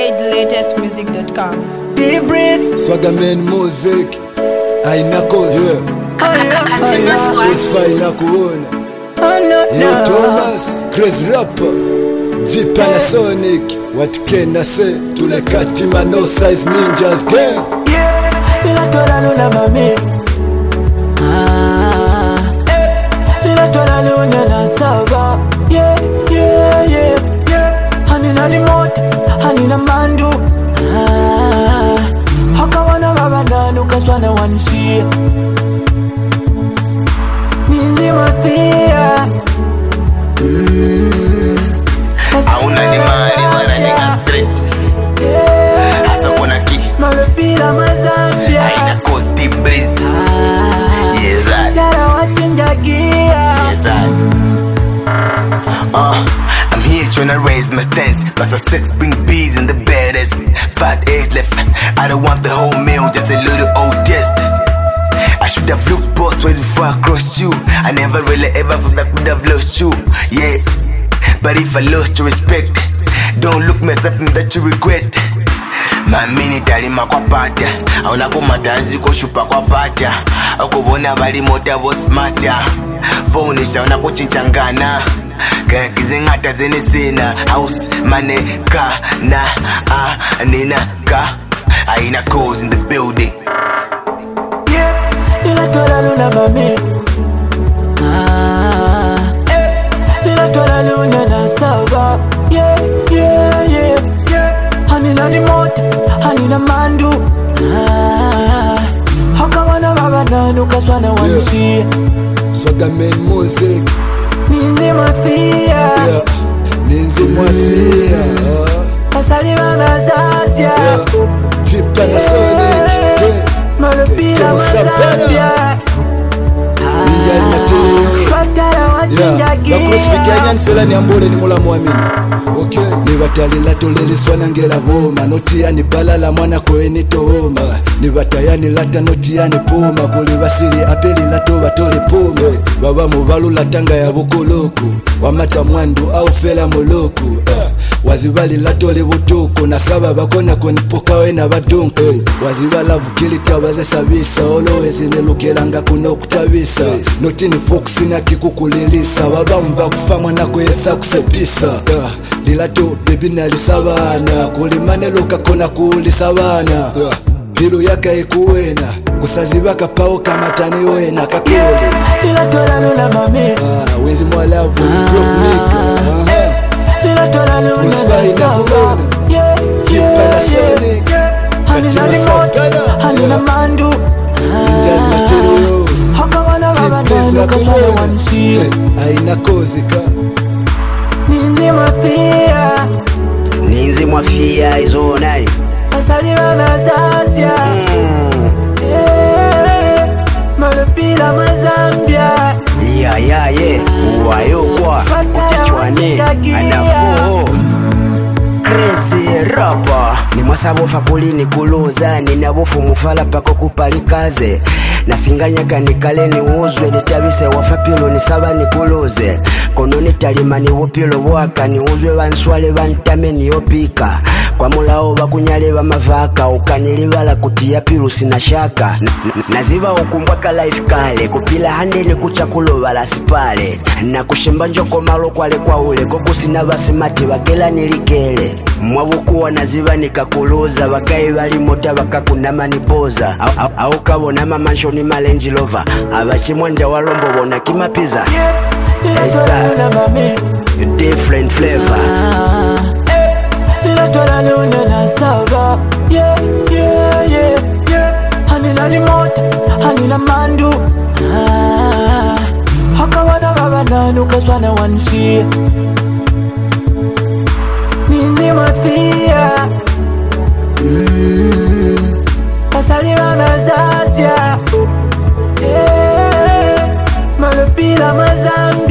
latestmusic.com. T-Breeze Swagaman music aina kozi Isfa inakuona Yo Thomas Crazy Rapper G Panasonic What can I say Tulekati no size ninjas gang Lila tola luna mami Lila tola luna na saga Yeah Hanina limote Hanina mandu Haka wana mabandanu kaswana wanshia Nizi mafia Auna ni mali wana nigga straight Asa kuna ki Malapila mazambia Aina coast T-Breeze Yes I Tara wachinja gia Yes I I'm here tryna raise my stance Cause a sex bring bees in the baddest 5 eggs left I don't want the whole meal Just a little old test I should have looked both ways before I crossed you I never really ever thought I could have lost you Yeah But if I lost your respect Don't look me something that you regret Mamini talima kwa pata Auna kumatanzi kushupa kwa pata Akubona bali mota bo smarta Phone shauna kuchinchangana Kaya kizingata zene sena House mane ka na nina ka Aina cause in the building Lila tola luna mami Lila tola luna na saga Yeah Hanina limote Hanina mandu Haka wana mabandanu kaswana wanshia Swagaman music Ninzi mafia Ninzi mafia Pasali mamazazia G Panasonic Malapila mazambia Ninjas material Katara wachinja gia Bakusifikanya nfela ni ambole ni mula muamini Okay Ni batalila toleli swana ngela homa Notia ni balala mwana koeni tohoma Ni bataya ni lata notia ni poma Kuli basili apeli lato batole poma Baba mubalu latanga ya bukuluku Wamata mwandu au fela muluku Wazibali latole butuku Nasaba bakona konipoka wena badunku Wazibala vukilita waze sabisa Olowezi nilukelanga kuno kutabisa Notini fokusi na kikukulilisa Baba mva kufamwa na kuesa kusepisa Lilato bebi nalisabana Kulimane luka kona kulisabana Bilu yaka ikuwena Kusazibaka pao kamatani wena kakuli Lila tola luna mami Wenzi mwalavu Broke nigga Lila tola luna Isfa inakuona G Panasonic Hanina limote Hanina mandu Ninjas material Haka wana T-Breeze mabandanu kaswana nakuona wanshia Aina kozi ka Ninzi mafia Ninzi mwafia izo nai Pasali mamazazia Malapila mazambia Wayo kwa Ukichwane Anafo Crazy Rapper Ni mwasabofa kulini kuluza Ninabofu mufala pako kupalikaze Nasinganya kanikale ni uzwe Nitabise wafapilo nisaba nikuluze Kono nitalima ni upilo waka Ni uzwe wanswale wantame niopika Kwa mulao bakunyale bamavaka Ukanilibala kutia pilu sina shaka Naziva ukumbwaka life kale Kupila hande ni kuchakulo bala sipale Na kushimba njoko malo kwale kwa ule Kokusina basimati bakela nilikele Mwabukuwa naziva nikakuluza Bakai bali mota bakakunama nipoza Au kabona mamansho ni malenji lova Abachimwanja walombo bona kimapiza Lila tola luna mami Different flavor Lila tola luna na saga Yeah Hanina limote Hanina mandu Haka wana mabandanu kaswana wanshia Ninzi mafia Pasali mamazazia Malapila mazambia